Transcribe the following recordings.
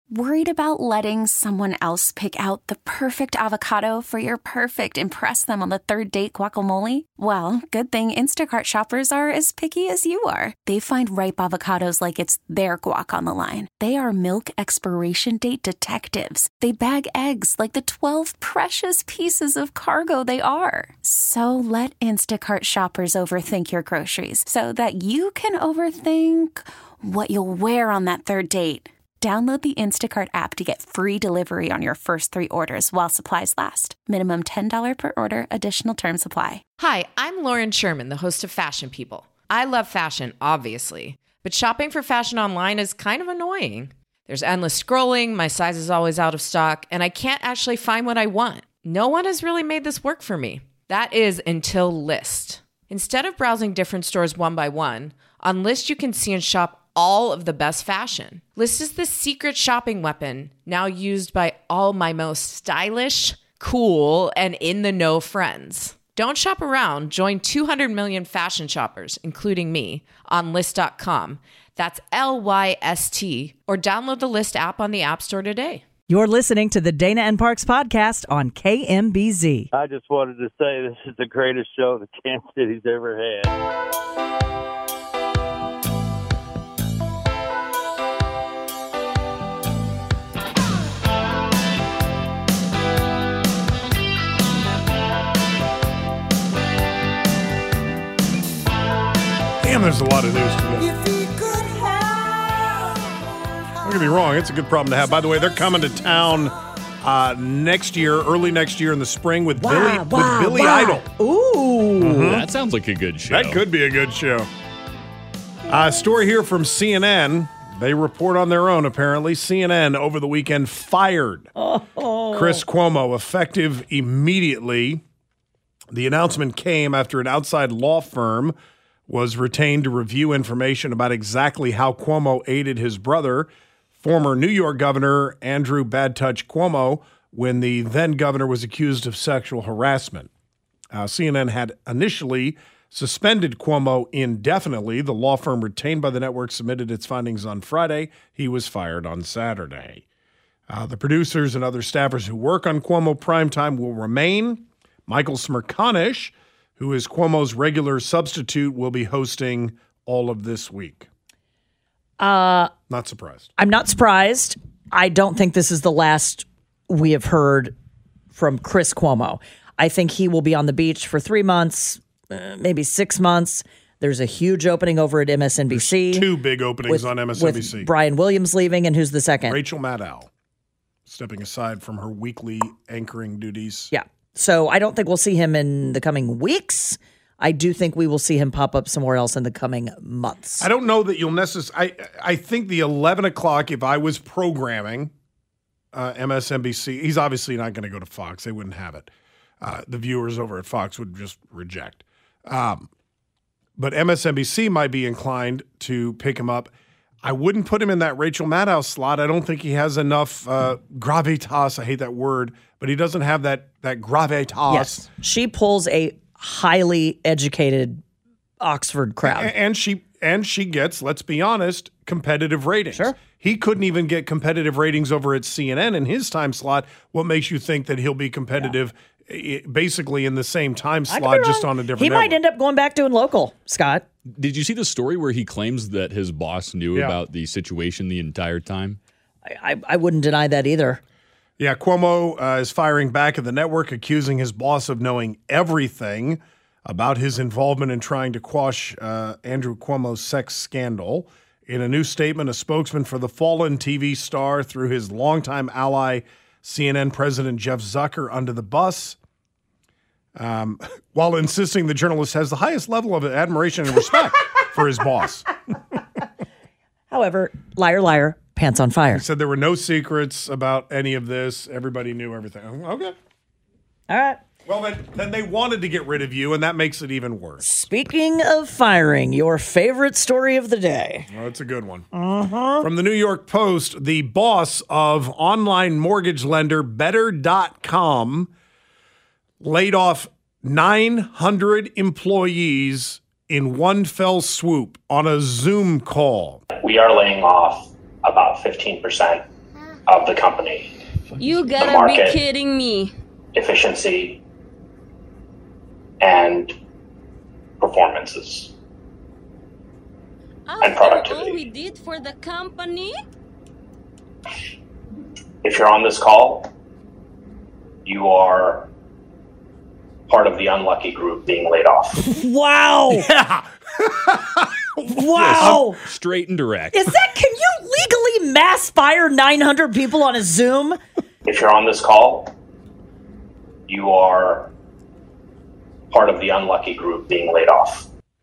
Worried about letting someone else pick out the perfect avocado for your perfect impress them on the third date guacamole? Well, good thing Instacart shoppers are as picky as you are. They find ripe avocados like it's their guac on the line. They are milk expiration date detectives. They bag eggs like the 12 precious pieces of cargo they are. So let Instacart shoppers overthink your groceries so that you can overthink what you'll wear on that third date. Download the Instacart app to get free delivery on your first 3 orders while supplies last. Minimum $10 per order. Additional terms apply. Hi, I'm Lauren Sherman, the host of Fashion People. I love fashion, obviously, but shopping for fashion online is kind of annoying. There's endless scrolling, my size is always out of stock, and I can't actually find what I want. No one has really made this work for me. That is until Lyst. Instead of browsing different stores one by one, on Lyst you can see and shop all of the best fashion. Lyst is the secret shopping weapon now used by all my most stylish, cool, and in-the-know friends. Don't shop around. Join 200 million fashion shoppers, including me, on Lyst.com. That's Lyst, or download the Lyst app on the App Store today. You're listening to the Dana and Parks podcast on KMBZ. I just wanted to say this is the greatest show the Kansas City's ever had. Damn, there's a lot of news today. Don't get me wrong, it's a good problem to have. By the way, they're coming to town next year, early next year in the spring with Billy Idol. Ooh. That sounds like a good show. That could be a good show. Story here from CNN. They report on their own, apparently. CNN over the weekend fired Chris Cuomo, effective immediately. The announcement came after an outside law firm was retained to review information about exactly how Cuomo aided his brother, former New York Governor Andrew Bad Touch Cuomo, when the then governor was accused of sexual harassment. CNN had initially suspended Cuomo indefinitely. The law firm retained by the network submitted its findings on Friday. He was fired on Saturday. The producers and other staffers who work on Cuomo Primetime will remain. Michael Smerconish, who is Cuomo's regular substitute, will be hosting all of this week. Not surprised. I'm not surprised. I don't think this is the last we have heard from Chris Cuomo. I think he will be on the beach for 3 months, maybe 6 months. There's a huge opening over at MSNBC. There's 2 big openings on MSNBC. With Brian Williams leaving, and who's the second? Rachel Maddow, stepping aside from her weekly anchoring duties. Yeah. So I don't think we'll see him in the coming weeks. I do think we will see him pop up somewhere else in the coming months. I don't know that you'll necessarily. I think the 11 o'clock, if I was programming MSNBC, he's obviously not going to go to Fox. They wouldn't have it. The viewers over at Fox would just reject. But MSNBC might be inclined to pick him up. I wouldn't put him in that Rachel Maddow slot. I don't think he has enough gravitas. I hate that word, but he doesn't have that gravitas. Yes. She pulls a highly educated Oxford crowd. And she gets, let's be honest, competitive ratings. Sure. He couldn't even get competitive ratings over at CNN in his time slot. What makes you think that he'll be competitive basically in the same time slot, just on a different He network? might end up going back doing local, Scott. Did you see the story where he claims that his boss knew about the situation the entire time? I wouldn't deny that either. Yeah, Cuomo is firing back at the network, accusing his boss of knowing everything about his involvement in trying to quash Andrew Cuomo's sex scandal. In a new statement, a spokesman for the fallen TV star threw his longtime ally, CNN President Jeff Zucker, under the bus, while insisting the journalist has the highest level of admiration and respect for his boss. However, liar, liar, pants on fire. He said there were no secrets about any of this. Everybody knew everything. Okay. All right. Well, then they wanted to get rid of you, and that makes it even worse. Speaking of firing, your favorite story of the day. Oh, it's a good one. From the New York Post, the boss of online mortgage lender Better.com laid off 900 employees in one fell swoop on a Zoom call. We are laying off about 15% of the company. You gotta be kidding me. Efficiency and performances and productivity. All we did for the company? If you're on this call, you are part of the unlucky group being laid off. Wow. Yeah. Wow. Straight and direct. Can you legally mass fire 900 people on a Zoom? If you're on this call, you are part of the unlucky group being laid off.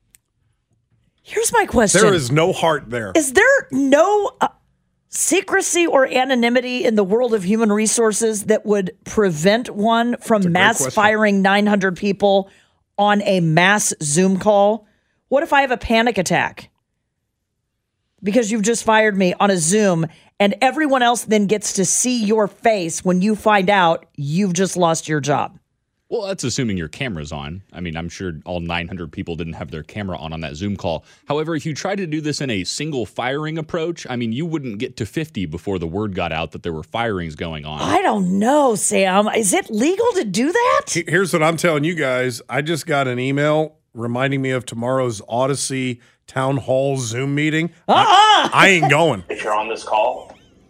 Here's my question. There is no heart there. Is there no secrecy or anonymity in the world of human resources that would prevent one from mass firing 900 people on a mass Zoom call? What if I have a panic attack because you've just fired me on a Zoom and everyone else then gets to see your face when you find out you've just lost your job? Well, that's assuming your camera's on. I mean, I'm sure all 900 people didn't have their camera on that Zoom call. However, if you tried to do this in a single firing approach, I mean, you wouldn't get to 50 before the word got out that there were firings going on. I don't know, Sam. Is it legal to do that? Here's what I'm telling you guys. I just got an email reminding me of tomorrow's Odyssey Town Hall Zoom meeting. I ain't going. If you're on this call,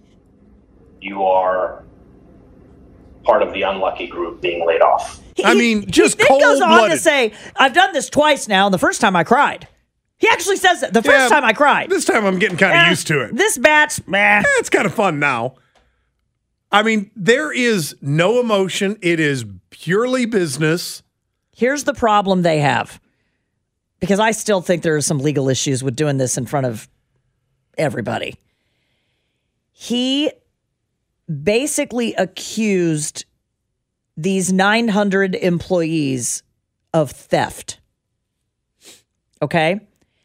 you are part of the unlucky group being laid off. He goes on to say, I've done this twice now, and the first time I cried. He actually says that. The first time I cried. This time I'm getting kind of used to it. This batch, it's kind of fun now. I mean, there is no emotion. It is purely business. Here's the problem they have. Because I still think there are some legal issues with doing this in front of everybody. He basically accused these 900 employees of theft. Okay?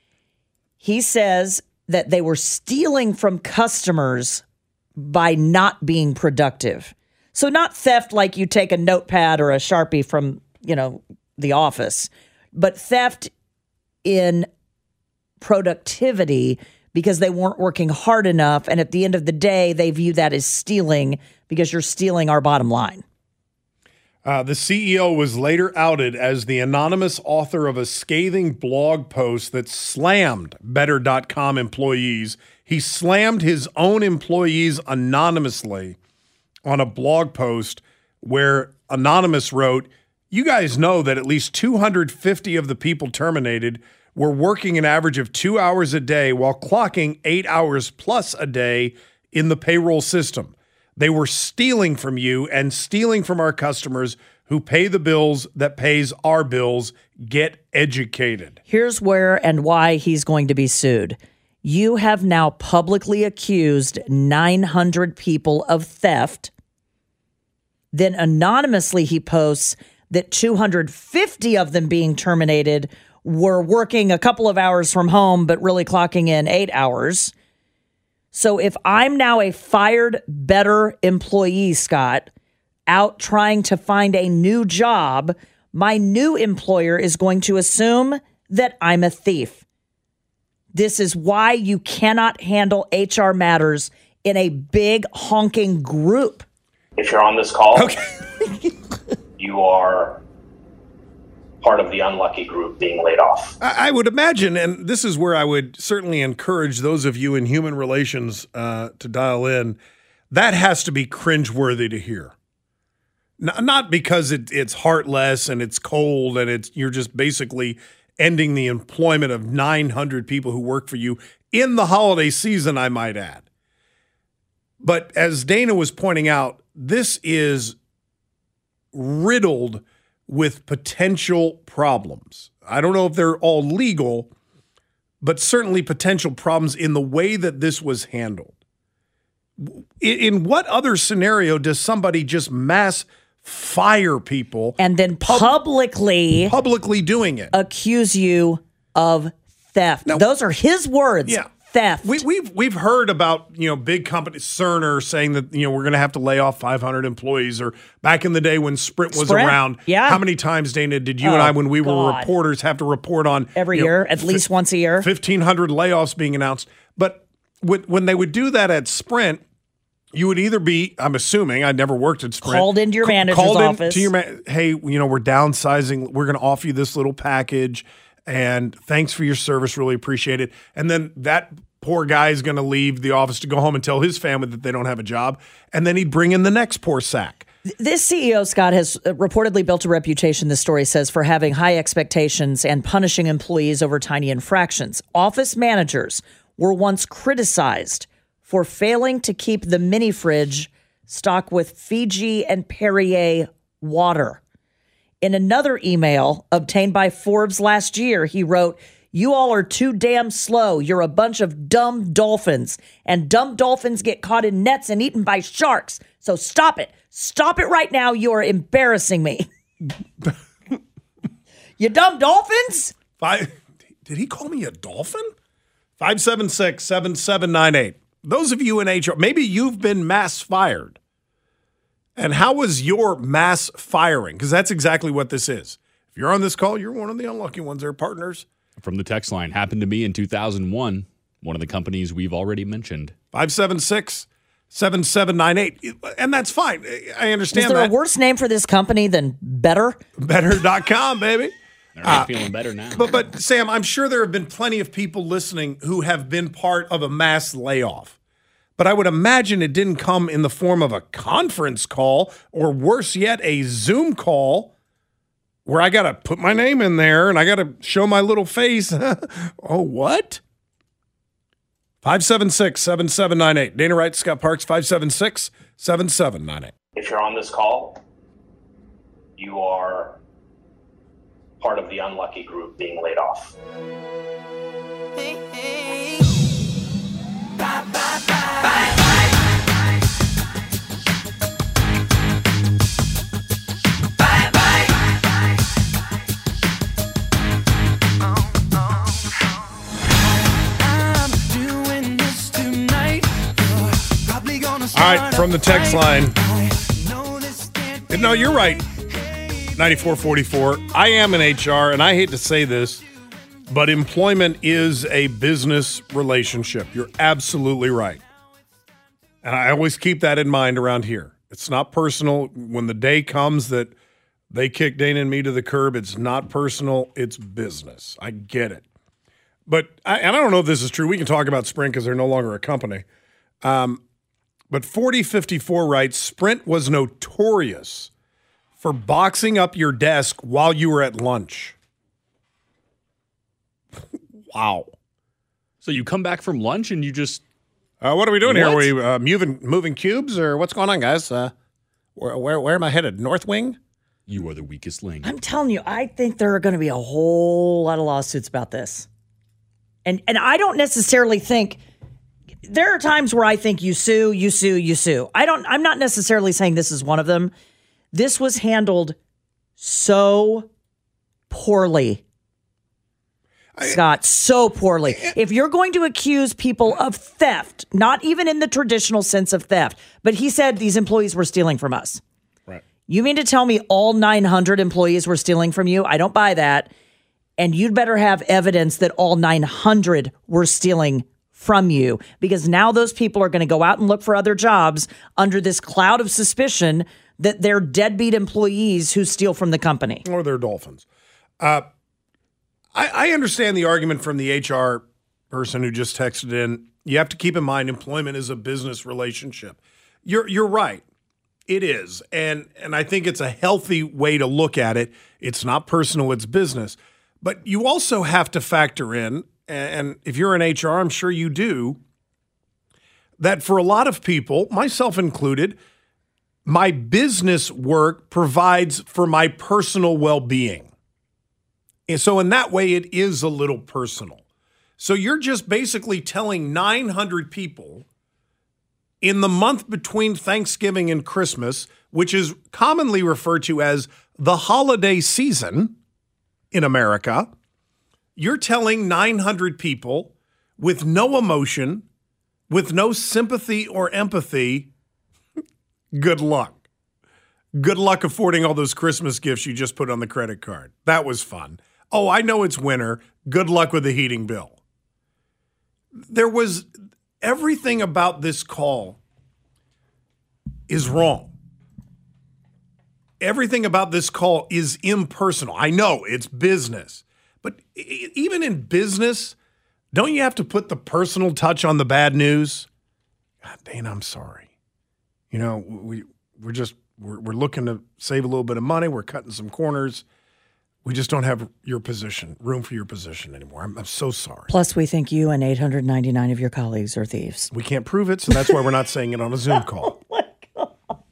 He says that they were stealing from customers by not being productive. So not theft like you take a notepad or a Sharpie from, the office, but theft in productivity because they weren't working hard enough. And at the end of the day, they view that as stealing because you're stealing our bottom line. The CEO was later outed as the anonymous author of a scathing blog post that slammed Better.com employees. He slammed his own employees anonymously on a blog post where Anonymous wrote, "You guys know that at least 250 of the people terminated were working an average of 2 hours a day while clocking 8 hours plus a day in the payroll system. They were stealing from you and stealing from our customers who pay the bills that pays our bills. Get educated." Here's where and why he's going to be sued. You have now publicly accused 900 people of theft. Then anonymously he posts that 250 of them being terminated were working a couple of hours from home, but really clocking in 8 hours. So if I'm now a fired Better employee, Scott, out trying to find a new job, my new employer is going to assume that I'm a thief. This is why you cannot handle HR matters in a big honking group. If you're on this call, you are part of the unlucky group being laid off. I would imagine, and this is where I would certainly encourage those of you in human relations to dial in, that has to be cringeworthy to hear. Not because it's heartless and it's cold and you're just basically ending the employment of 900 people who work for you in the holiday season, I might add. But as Dana was pointing out, this is riddled with potential problems. I don't know if they're all legal, but certainly potential problems in the way that this was handled. In what other scenario does somebody just mass fire people and then publicly doing it, accuse you of theft? Now, those are his words. Yeah. Theft. We've heard about, big companies, Cerner saying that, we're going to have to lay off 500 employees, or back in the day when Sprint was around. Yeah. How many times, Dana, did you and I, when we were reporters, have to report on every year, at least once a year, 1,500 layoffs being announced? But when they would do that at Sprint, You would either be, I'm assuming, I never worked at Sprint. Called into your manager's office. To your hey, we're downsizing. We're going to offer you this little package, and thanks for your service. Really appreciate it. And then that poor guy is going to leave the office to go home and tell his family that they don't have a job, and then he'd bring in the next poor sack. This CEO, Scott, has reportedly built a reputation, this story says, for having high expectations and punishing employees over tiny infractions. Office managers were once criticized for failing to keep the mini fridge stocked with Fiji and Perrier water. In another email obtained by Forbes last year, he wrote, "You all are too damn slow. You're a bunch of dumb dolphins, and dumb dolphins get caught in nets and eaten by sharks. So stop it. Stop it right now. You are embarrassing me." You dumb dolphins? Did he call me a dolphin? 576-7798. Those of you in HR, maybe you've been mass fired. And how was your mass firing? Because that's exactly what this is. If you're on this call, you're one of the unlucky ones. They're partners. From the text line, happened to me in 2001, one of the companies we've already mentioned. 576-7798. And that's fine. I understand that. Is there a worse name for this company than Better? Better.com, baby. They're not feeling better now. But Sam, I'm sure there have been plenty of people listening who have been part of a mass layoff. But I would imagine it didn't come in the form of a conference call, or worse yet, a Zoom call where I got to put my name in there and I got to show my little face. Oh, what? 576-7798. Dana Wright, Scott Parks, 576-7798. If you're on this call, you are part of the unlucky group being laid off. Hey, hey. Bye, bye, bye. Bye, bye. Bye, bye. I'm doing this tonight. You're probably gonna All right, from the text line. No, you're right. 9444. I am in HR, and I hate to say this, but employment is a business relationship. You're absolutely right. And I always keep that in mind around here. It's not personal. When the day comes that they kick Dana and me to the curb, it's not personal. It's business. I get it. But I don't know if this is true. We can talk about Sprint because they're no longer a company. But 4054 writes, Sprint was notorious for boxing up your desk while you were at lunch. Wow. So you come back from lunch and you just... what are we doing here? Are we moving cubes, or what's going on, guys? Where am I headed? North Wing? You are the weakest link. I'm telling you, I think there are going to be a whole lot of lawsuits about this. And I don't necessarily think... There are times where I think you sue. I'm not necessarily saying this is one of them. This was handled so poorly, Scott, so poorly. If you're going to accuse people of theft, not even in the traditional sense of theft, but he said these employees were stealing from us. Right. You mean to tell me all 900 employees were stealing from you? I don't buy that. And you'd better have evidence that all 900 were stealing from you, because now those people are going to go out and look for other jobs under this cloud of suspicion that they're deadbeat employees who steal from the company. Or they're dolphins. I understand the argument from the HR person who just texted in. You have to keep in mind employment is a business relationship. You're right. It is. And I think it's a healthy way to look at it. It's not personal, it's business. But you also have to factor in, and if you're in HR, I'm sure you do, that for a lot of people, myself included, my business work provides for my personal well-being. And so in that way, it is a little personal. So you're just basically telling 900 people in the month between Thanksgiving and Christmas, which is commonly referred to as the holiday season in America, you're telling 900 people with no emotion, with no sympathy or empathy, good luck. Good luck affording all those Christmas gifts you just put on the credit card. That was fun. Oh, I know it's winter. Good luck with the heating bill. There was everything about this call is wrong. Everything about this call is impersonal. I know it's business, but even in business, don't you have to put the personal touch on the bad news? God, Dana, I'm sorry. You know, we're looking to save a little bit of money. We're cutting some corners. We just don't have room for your position anymore. I'm so sorry. Plus, we think you and 899 of your colleagues are thieves. We can't prove it, so that's why we're not saying it on a Zoom call. Oh, my God.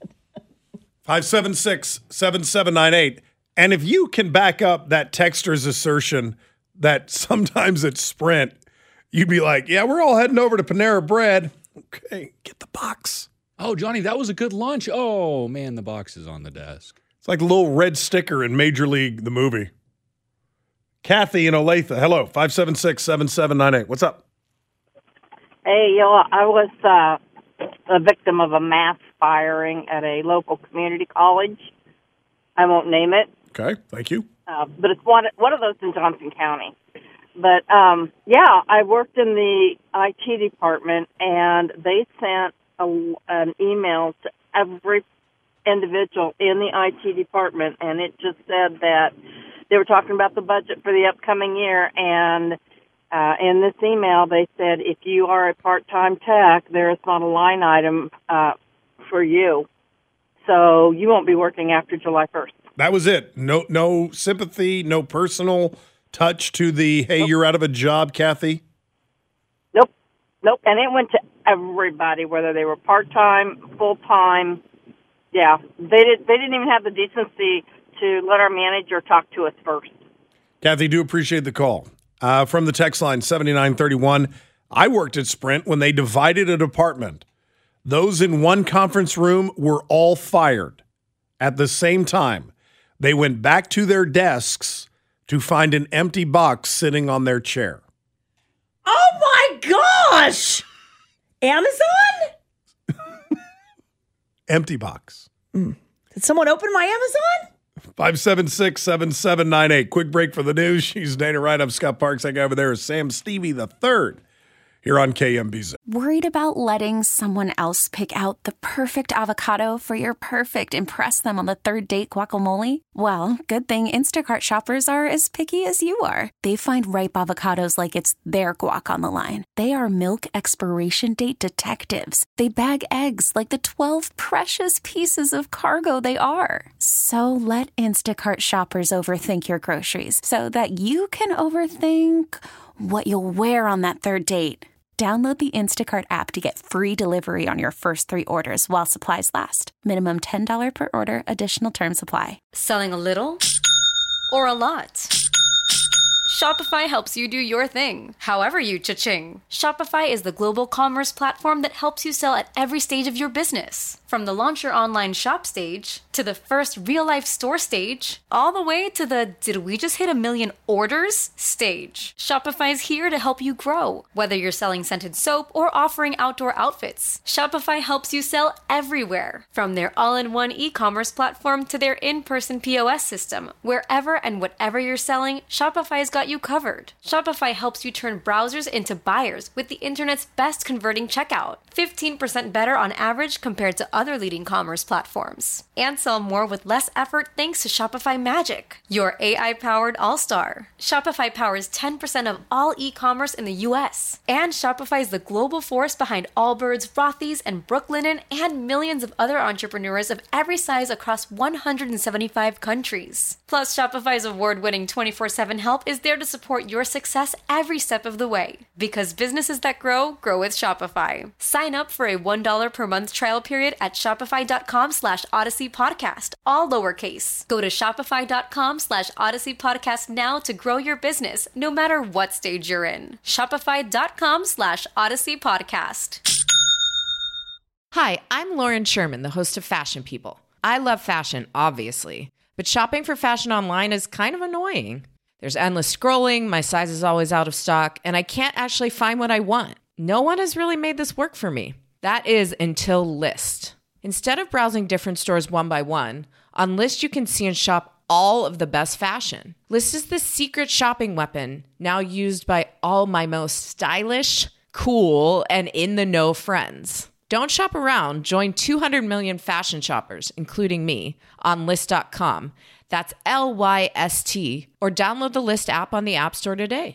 576-7798. And if you can back up that texter's assertion that sometimes at Sprint, you'd be like, yeah, we're all heading over to Panera Bread. Okay, get the box. Oh, Johnny, that was a good lunch. Oh, man, the box is on the desk. It's like a little red sticker in Major League, the movie. Kathy in Olathe. Hello, 576-7798. What's up? Hey, I was a victim of a mass firing at a local community college. I won't name it. Okay, thank you. But it's one of those in Johnson County. But, I worked in the IT department, and they sent an email to every individual in the IT department, and it just said that they were talking about the budget for the upcoming year, and in this email they said if you are a part-time tech, there is not a line item for you, so you won't be working after July 1st. That was it. No sympathy, no personal touch to the, hey, nope. You're out of a job, Kathy? Nope. And it went to everybody, whether they were part-time, full-time. Yeah, they didn't even have the decency to let our manager talk to us first. Kathy, do appreciate the call. From the text line 7931, I worked at Sprint when they divided a department. Those in one conference room were all fired. At the same time, they went back to their desks to find an empty box sitting on their chair. Oh my gosh! Amazon? Empty box. Did someone open my Amazon? 576-7798. Quick break for the news. She's Dana Wright. I'm Scott Parks. That guy over there is Sam Stevie III here on KMBZ. Worried about letting someone else pick out the perfect avocado for your perfect impress them on the third date guacamole? Well, good thing Instacart shoppers are as picky as you are. They find ripe avocados like it's their guac on the line. They are milk expiration date detectives. They bag eggs like the 12 precious pieces of cargo they are. So let Instacart shoppers overthink your groceries so that you can overthink what you'll wear on that third date. Download the Instacart app to get free delivery on your first 3 orders while supplies last. Minimum $10 per order. Additional terms apply. Selling a little or a lot? Shopify helps you do your thing, however you cha-ching. Shopify is the global commerce platform that helps you sell at every stage of your business. From the launch your online shop stage, to the first real-life store stage, all the way to the did we just hit 1 million orders stage. Shopify's here to help you grow. Whether you're selling scented soap or offering outdoor outfits, Shopify helps you sell everywhere. From their all-in-one e-commerce platform to their in-person POS system, wherever and whatever you're selling, Shopify's got you covered. Shopify helps you turn browsers into buyers with the internet's best converting checkout. 15% better on average compared to other leading commerce platforms. And sell more with less effort thanks to Shopify Magic, your AI-powered all-star. Shopify powers 10% of all e-commerce in the U.S. And Shopify is the global force behind Allbirds, Rothy's, and Brooklinen, and millions of other entrepreneurs of every size across 175 countries. Plus, Shopify's award-winning 24/7 help is there to support your success every step of the way. Because businesses that grow with Shopify. Sign up for a $1 per month trial period at shopify.com/Odyssey Podcast, all lowercase. Go to shopify.com/Odyssey Podcast now to grow your business, no matter what stage you're in. Shopify.com/Odyssey Podcast. Hi, I'm Lauren Sherman, the host of Fashion People. I love fashion, obviously, but shopping for fashion online is kind of annoying. There's endless scrolling, my size is always out of stock, and I can't actually find what I want. No one has really made this work for me. That is until Lyst. Instead of browsing different stores one by one, on Lyst you can see and shop all of the best fashion. Lyst is the secret shopping weapon now used by all my most stylish, cool, and in-the-know friends. Don't shop around. Join 200 million fashion shoppers, including me, on Lyst.com. That's LYST. Or download the Lyst app on the App Store today.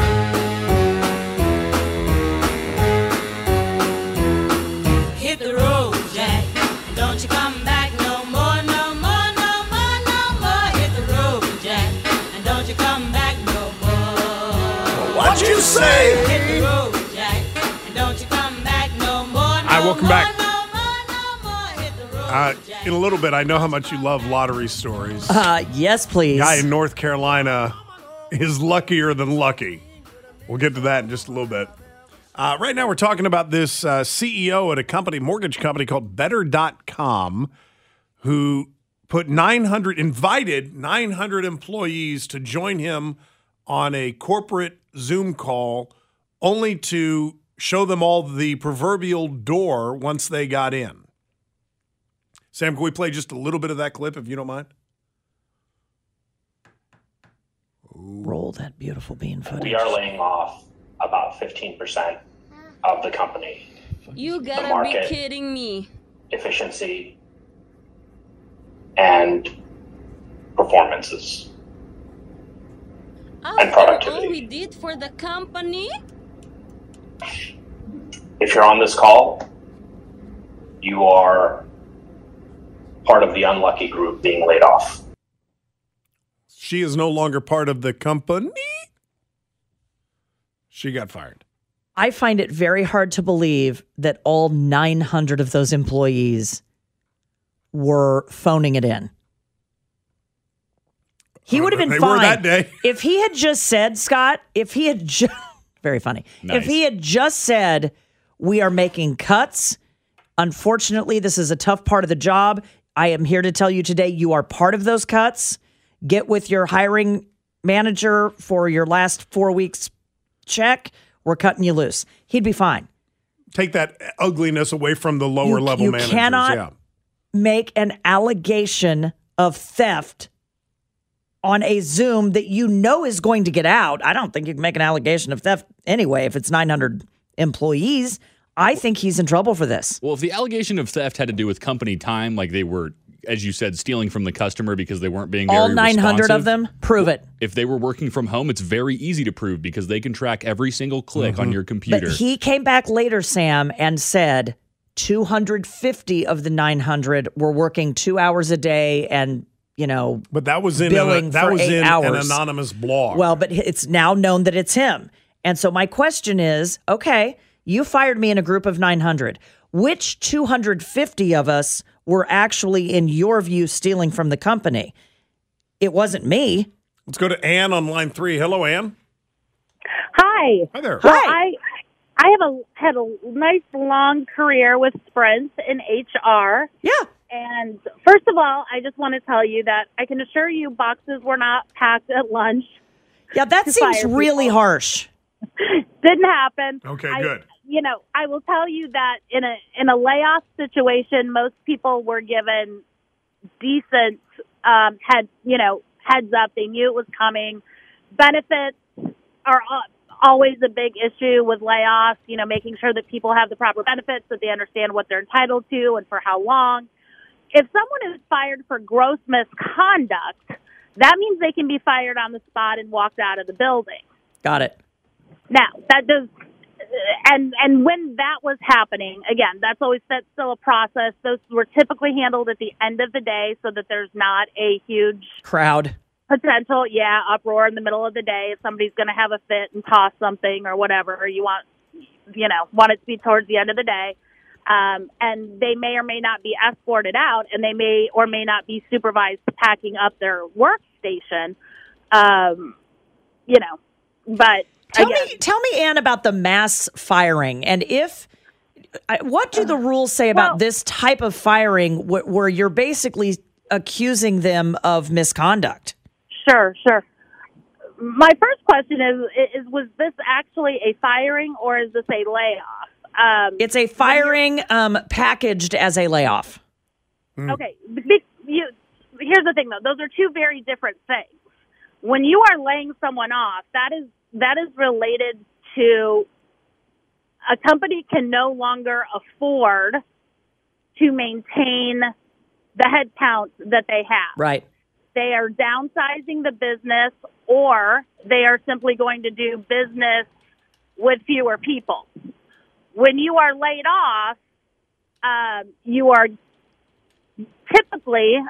Hit the road, Jack. Don't you come back no more, no more, no more, no more. Hit the road, Jack. And don't you come back no more. What you say? Hit the road, Jack. And don't you come back no more. Hi, welcome back. Hit the road, Jack. In a little bit, I know how much you love lottery stories. Yes, please. Guy in North Carolina is luckier than lucky. We'll get to that in just a little bit. Right now, we're talking about this CEO at a mortgage company called Better.com, who invited 900 employees to join him on a corporate Zoom call, only to show them all the proverbial door once they got in. Sam, can we play just a little bit of that clip, if you don't mind? Roll that beautiful bean footage. We are laying off about 15% of the company. You The gotta market. be kidding me. Efficiency and performances and After productivity. all we did for the company? If you're on this call, you are part of the unlucky group being laid off. She is no longer part of the company. She got fired. I find it very hard to believe that all 900 of those employees were phoning it in. He would have been They fine. were that day. If he had just said, Scott, very funny. Nice. If he had just said, we are making cuts. Unfortunately, this is a tough part of the job. I am here to tell you today, you are part of those cuts. Get with your hiring manager for your last 4 weeks check. We're cutting you loose. He'd be fine. Take that ugliness away from the lower level you managers. cannot make an allegation of theft on a Zoom that you know is going to get out. I don't think you can make an allegation of theft anyway if it's 900 employees. I think he's in trouble for this. Well, if the allegation of theft had to do with company time, like they were, as you said, stealing from the customer because they weren't being all very 900 responsive, of them, prove it. If they were working from home, it's very easy to prove because they can track every single click on your computer. But he came back later, Sam, and said 250 of the 900 were working 2 hours a day and, but that was in billing for 8 hours. an anonymous blog. Well, but it's now known that it's him. And so my question is, okay, you fired me in a group of 900. Which 250 of us were actually, in your view, stealing from the company? It wasn't me. Let's go to Ann on line 3. Hello, Ann. Hi. Hi there. Well, Hi. I had a nice long career with Sprint in HR. Yeah. And first of all, I just want to tell you that I can assure you boxes were not packed at lunch. Yeah, that to seems fire really people. harsh. Didn't happen. Okay, I- good. I will tell you that in a layoff situation, most people were given decent heads up. They knew it was coming. Benefits are always a big issue with layoffs. Making sure that people have the proper benefits, that they understand what they're entitled to and for how long. If someone is fired for gross misconduct, that means they can be fired on the spot and walked out of the building. Got it. Now, that does, and when that was happening, again, that's still a process. Those were typically handled at the end of the day so that there's not a huge Crowd. potential, uproar in the middle of the day. If somebody's going to have a fit and toss something or whatever, or you want it to be towards the end of the day. And they may or may not be escorted out, and they may or may not be supervised packing up their workstation. But Tell me, Ann, about the mass firing, and what do the rules say about this type of firing where you're basically accusing them of misconduct? Sure. My first question is was this actually a firing or is this a layoff? It's a firing packaged as a layoff. Okay. Here's the thing, though. Those are two very different things. When you are laying someone off, that is related to a company can no longer afford to maintain the headcount that they have. Right. They are downsizing the business, or they are simply going to do business with fewer people. When you are laid off, you are typically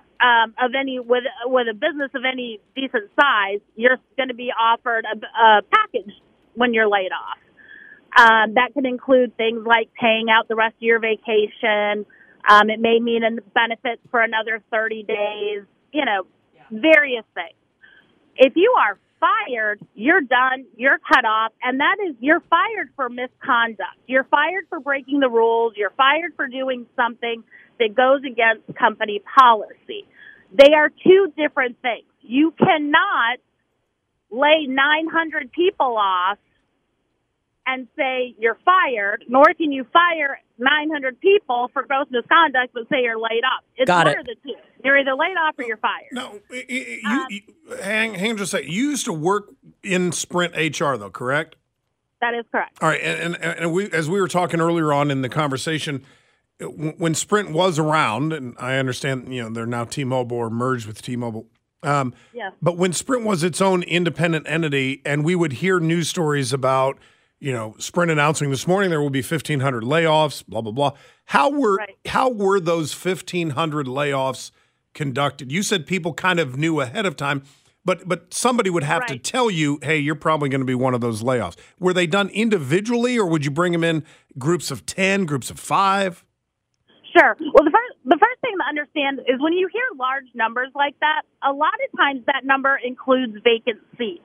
with a business of any decent size, you're going to be offered a package when you're laid off. That can include things like paying out the rest of your vacation. It may mean benefits for another 30 days, various things. If you are fired, you're done, you're cut off, and that is, you're fired for misconduct. You're fired for breaking the rules. You're fired for doing something that goes against company policy. They are two different things. You cannot lay 900 people off and say you're fired, nor can you fire 900 people for gross misconduct but say you're laid off. It's one of the two. You're either laid off or you're fired. No, hang on just a second. You used to work in Sprint HR, though, correct? That is correct. All right, and we, as we were talking earlier on in the conversation, when Sprint was around, and I understand, they're now T-Mobile or merged with T-Mobile. Yes. But when Sprint was its own independent entity, and we would hear news stories about, Sprint announcing this morning there will be 1,500 layoffs, blah, blah, blah. How were those 1,500 layoffs conducted? You said people kind of knew ahead of time, but somebody would have to tell you, hey, you're probably going to be one of those layoffs. Were they done individually, or would you bring them in groups of 10, groups of 5? Sure. Well, the first thing to understand is when you hear large numbers like that, a lot of times that number includes vacant seats.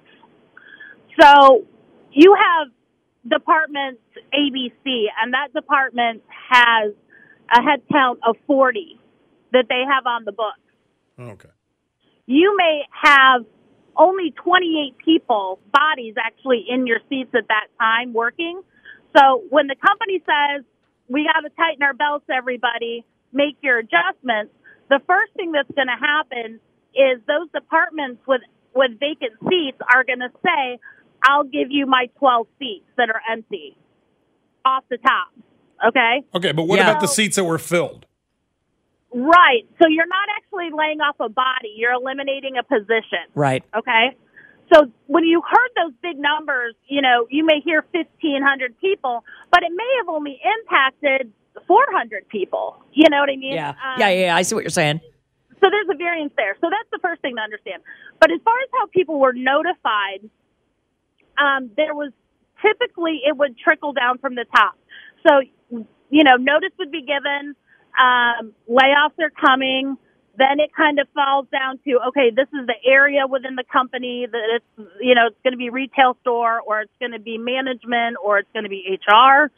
So you have department ABC, and that department has a head count of 40 that they have on the books. Okay. You may have only 28 bodies actually in your seats at that time working. So when the company says, we got to tighten our belts, everybody, make your adjustments, the first thing that's going to happen is those departments with vacant seats are going to say, I'll give you my 12 seats that are empty off the top. Okay? Okay, but what about the seats that were filled? Right. So you're not actually laying off a body. You're eliminating a position. Right. Okay? So when you heard those big numbers, you may hear 1,500 people, but it may have only impacted 400 people. You know what I mean? Yeah. I see what you're saying. So there's a variance there. So that's the first thing to understand. But as far as how people were notified, there was typically it would trickle down from the top. So, notice would be given, layoffs are coming. Then it kind of falls down to, okay, this is the area within the company that it's, it's going to be retail store, or it's going to be management, or it's going to be HR,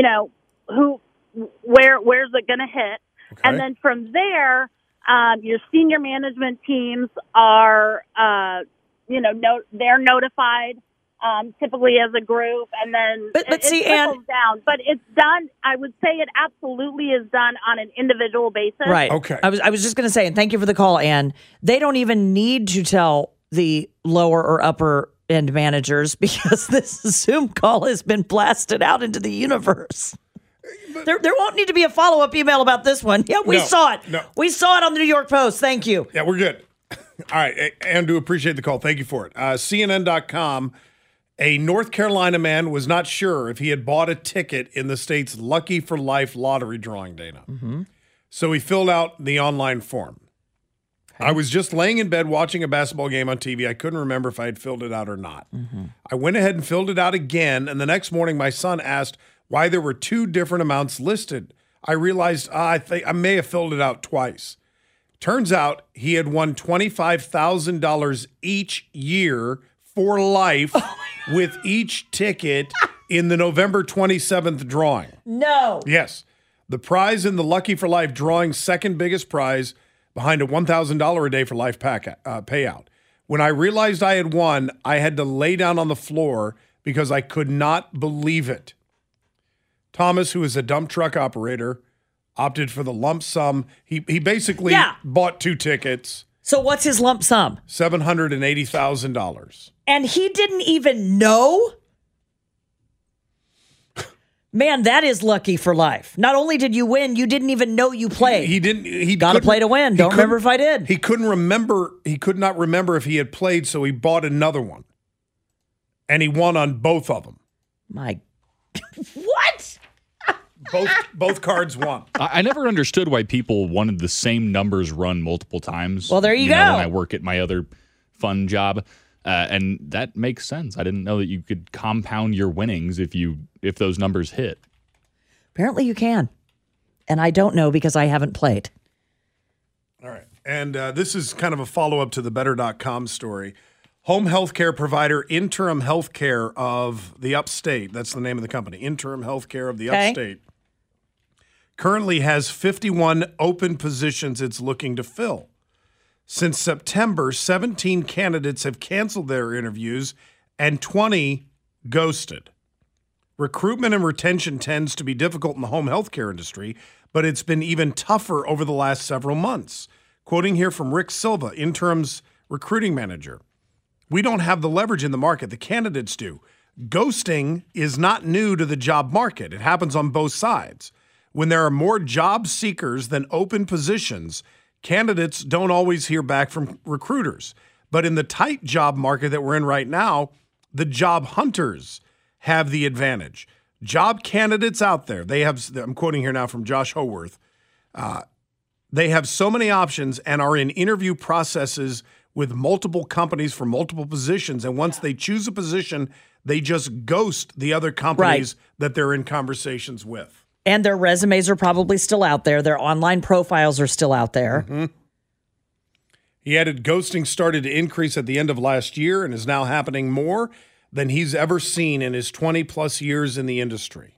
where's it going to hit? Okay. And then from there, your senior management teams are, they're notified, typically as a group, and then it trickles down. But it's done, I would say it absolutely is done on an individual basis. Right. Okay. I was just going to say, and thank you for the call, Ann, they don't even need to tell the lower or upper end managers because this Zoom call has been blasted out into the universe. There won't need to be a follow-up email about this one. Yeah, we saw it. No. We saw it on the New York Post. Thank you. Yeah, we're good. All right, Ann, do appreciate the call. Thank you for it. CNN.com. A North Carolina man was not sure if he had bought a ticket in the state's Lucky for Life lottery drawing, Dana. Mm-hmm. So he filled out the online form. Okay. I was just laying in bed watching a basketball game on TV. I couldn't remember if I had filled it out or not. Mm-hmm. I went ahead and filled it out again, and the next morning my son asked why there were two different amounts listed. I realized I may have filled it out twice. Turns out he had won $25,000 each year for life with each ticket in the November 27th drawing. No. Yes. The prize in the Lucky for Life drawing, second biggest prize behind a $1,000 a day for life payout. When I realized I had won, I had to lay down on the floor because I could not believe it. Thomas, who is a dump truck operator, opted for the lump sum. He basically bought two tickets. So what's his lump sum? $780,000. And he didn't even know? Man, that is lucky for life. Not only did you win, you didn't even know you played. He didn't. He got to play to win. Don't remember if I did. He couldn't remember. He could not remember if he had played, so he bought another one, and he won on both of them. My, what? Both cards won. I never understood why people wanted the same numbers run multiple times. Well, there you go. When I work at my other fun job. And that makes sense. I didn't know that you could compound your winnings if those numbers hit. Apparently you can. And I don't know because I haven't played. All right. And this is kind of a follow-up to the Better.com story. Home health care provider Interim Healthcare of the Upstate, that's the name of the company, Interim Healthcare of the Upstate, currently has 51 open positions it's looking to fill. Since September, 17 candidates have canceled their interviews and 20 ghosted. Recruitment and retention tends to be difficult in the home healthcare industry, but it's been even tougher over the last several months. Quoting here from Rick Silva, Interim's recruiting manager, "We don't have the leverage in the market. The candidates do. Ghosting is not new to the job market. It happens on both sides. When there are more job seekers than open positions, candidates don't always hear back from recruiters. But in the tight job market that we're in right now, the job hunters have the advantage. Job candidates out there, they have, I'm quoting here now from Josh Howarth, they have so many options and are in interview processes with multiple companies for multiple positions. And once they choose a position, they just ghost the other companies that they're in conversations with. And their resumes are probably still out there. Their online profiles are still out there. Mm-hmm. He added, ghosting started to increase at the end of last year and is now happening more than he's ever seen in his 20-plus years in the industry.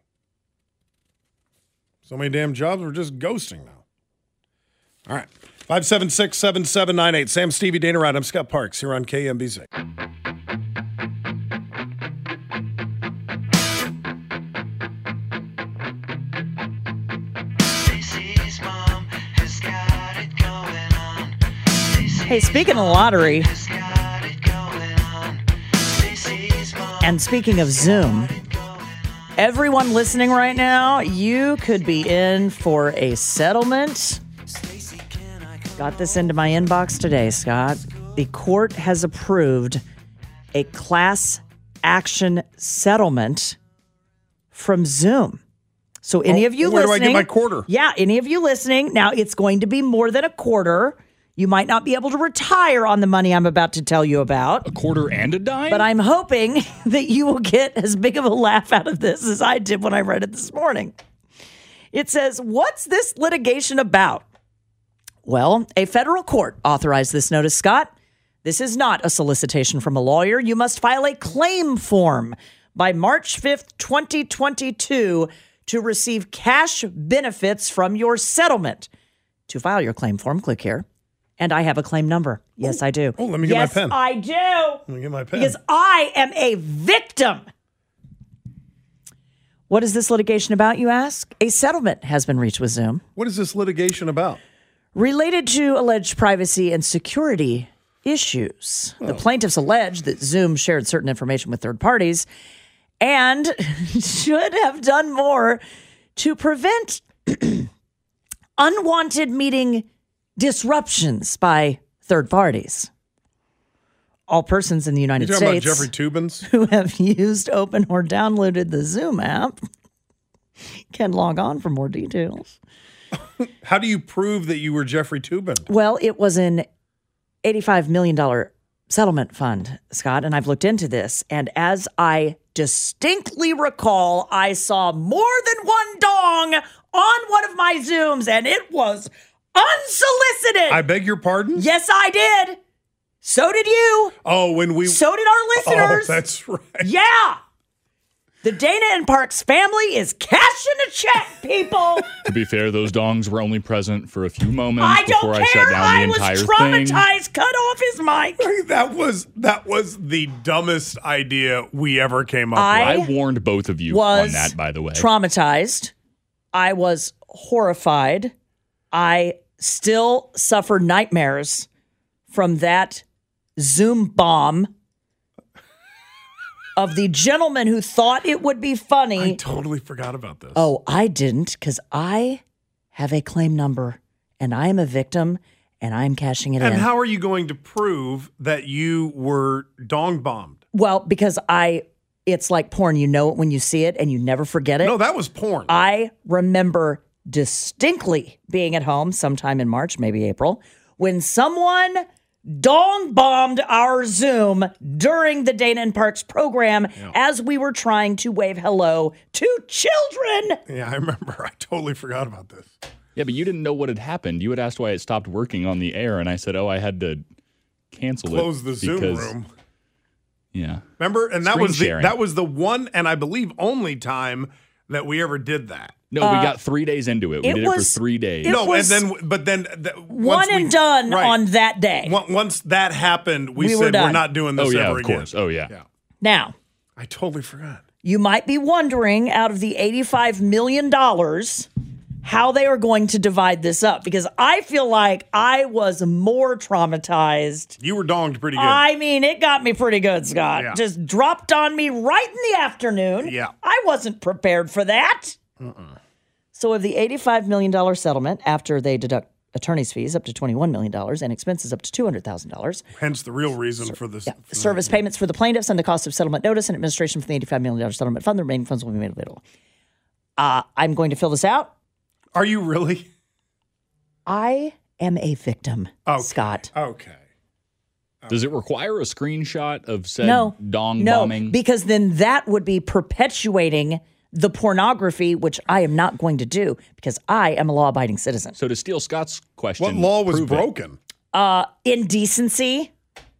So many damn jobs, we're just ghosting now. All right. 576-7798. Sam, Stevie, Dana Wright. I'm Scott Parks here on KMBZ. Hey, speaking of lottery, and speaking of Zoom, everyone listening right now, you could be in for a settlement. Got this into my inbox today, Scott. The court has approved a class action settlement from Zoom. So any of you where listening. do I get my quarter? Yeah, any of you listening. Now, it's going to be more than a quarter. You might not be able to retire on the money I'm about to tell you about. A quarter and a dime? But I'm hoping that you will get as big of a laugh out of this as I did when I read it this morning. It says, what's this litigation about? Well, a federal court authorized this notice, Scott. This is not a solicitation from a lawyer. You must file a claim form by March 5th, 2022 to receive cash benefits from your settlement. To file your claim form, click here. And I have a claim number. Yes, I do. Oh, let me get my pen. Yes, I do. Let me get my pen. Because I am a victim. What is this litigation about, you ask? A settlement has been reached with Zoom. What is this litigation about? Related to alleged privacy and security issues. The plaintiffs allege that Zoom shared certain information with third parties and should have done more to prevent unwanted meeting disruptions by third parties. All persons in the United You talking States about Jeffrey Toobin's? who have used, opened, or downloaded the Zoom app can log on for more details. How do you prove that you were Jeffrey Toobin? Well, it was an $85 million settlement fund, Scott, and I've looked into this. And as I distinctly recall, I saw more than one dong on one of my Zooms, and it was unsolicited. I beg your pardon? Yes, I did. So did you. Oh, when we... So did our listeners. Oh, that's right. Yeah. The Dana and Parks family is cashing a check, people. To be fair, those dongs were only present for a few moments before I shut down the entire thing. I was traumatized. Cut off his mic. That was the dumbest idea we ever came up with. I warned both of you on that, by the way. Traumatized. I was horrified. I still suffer nightmares from that Zoom bomb. of the gentleman who thought it would be funny. I totally forgot about this. Oh, I didn't, because I have a claim number, and I am a victim, and I'm cashing it in. And how are you going to prove that you were dong bombed? Well, because it's like porn. You know it when you see it, and you never forget it. No, that was porn. I remember distinctly being at home sometime in March, maybe April, when someone dong bombed our Zoom during the Dana and Parks program as we were trying to wave hello to children. Yeah, I remember. I totally forgot about this. Yeah, but you didn't know what had happened. You had asked why it stopped working on the air, and I said, I had to cancel Close the Zoom room. Yeah. Remember? And that Screen sharing. was the one and I believe only time that we ever did that. No, we got 3 days into it. We did it for 3 days. But then one and done on that day. Once that happened, we said we're not doing this ever again. Course. Oh, yeah. Now, I totally forgot. You might be wondering, out of the $85 million, how they are going to divide this up, because I feel like I was more traumatized. You were donged pretty good. I mean, it got me pretty good, Scott. Yeah. Just dropped on me right in the afternoon. Yeah. I wasn't prepared for that. So of the $85 million settlement, after they deduct attorney's fees up to $21 million and expenses up to $200,000. Hence the real reason for this. Service payments for the plaintiffs and the cost of settlement notice and administration for the $85 million settlement fund. The remaining funds will be made available. I'm going to fill this out. Are you really? I am a victim, Scott. Okay. Does it require a screenshot of said dong No, bombing? because then that would be perpetuating the pornography, which I am not going to do because I am a law-abiding citizen. So to steal Scott's question, what law was prove it. broken? Indecency.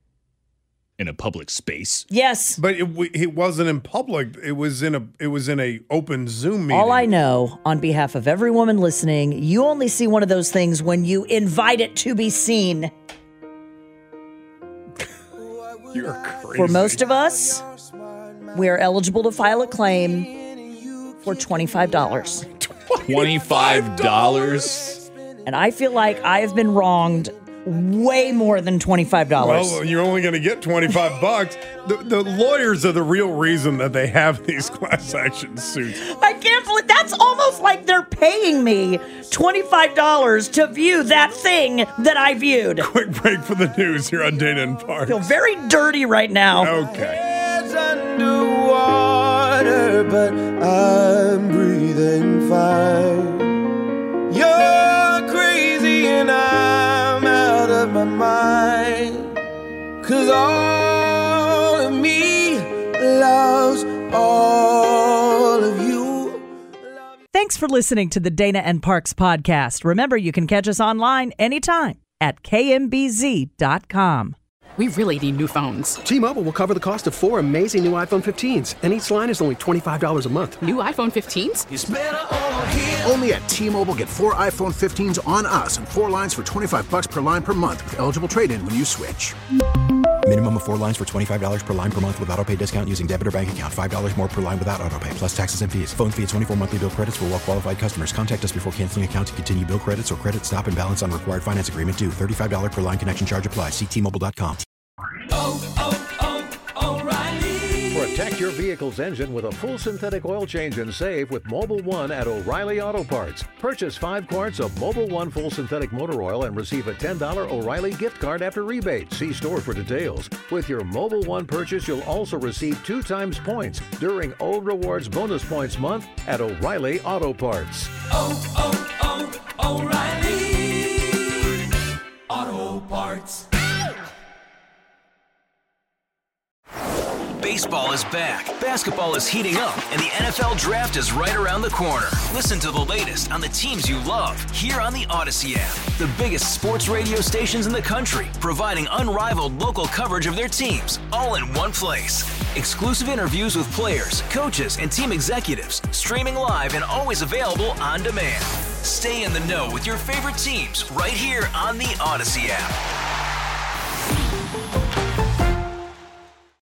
In a public space. Yes. But it wasn't in public. It was in a open Zoom meeting. All I know, on behalf of every woman listening, you only see one of those things when you invite it to be seen. You're crazy. For most of us, we are eligible to file a claim for $25. $25? And I feel like I have been wronged way more than $25. Well, you're only going to get $25. The lawyers are the real reason that they have these class action suits. I can't believe that's almost like they're paying me $25 to view that thing that I viewed. Quick break for the news here on Dana and Parks. I feel very dirty right now. Okay. Underwater, but I'm breathing fine. You're crazy and I'm out of my mind. 'Cause all of me loves all of you. Thanks for listening to the Dana and Parks podcast. Remember, you can catch us online anytime at kmbz.com. We really need new phones. T-Mobile will cover the cost of 4 amazing new iPhone 15s, and each line is only $25 a month. New iPhone 15s? It's better over here. Only at T-Mobile, get 4 iPhone 15s on us and 4 lines for $25 per line per month with eligible trade-in when you switch. Minimum of 4 lines for $25 per line per month with autopay discount using debit or bank account. $5 more per line without autopay, plus taxes and fees. Phone fee at 24 monthly bill credits for well-qualified customers. Contact us before canceling account to continue bill credits or credit stop and balance on required finance agreement due. $35 per line connection charge applies. See T-Mobile.com. O'Reilly. Protect your vehicle's engine with a full synthetic oil change and save with Mobil 1 at O'Reilly Auto Parts. Purchase 5 quarts of Mobil 1 full synthetic motor oil and receive a $10 O'Reilly gift card after rebate. See store for details. With your Mobil 1 purchase, you'll also receive 2 times points during O Rewards Bonus Points Month at O'Reilly Auto Parts. O'Reilly Auto Parts. Baseball is back, basketball is heating up, and the NFL Draft is right around the corner. Listen to the latest on the teams you love here on the Odyssey app. The biggest sports radio stations in the country, providing unrivaled local coverage of their teams, all in one place. Exclusive interviews with players, coaches, and team executives, streaming live and always available on demand. Stay in the know with your favorite teams right here on the Odyssey app.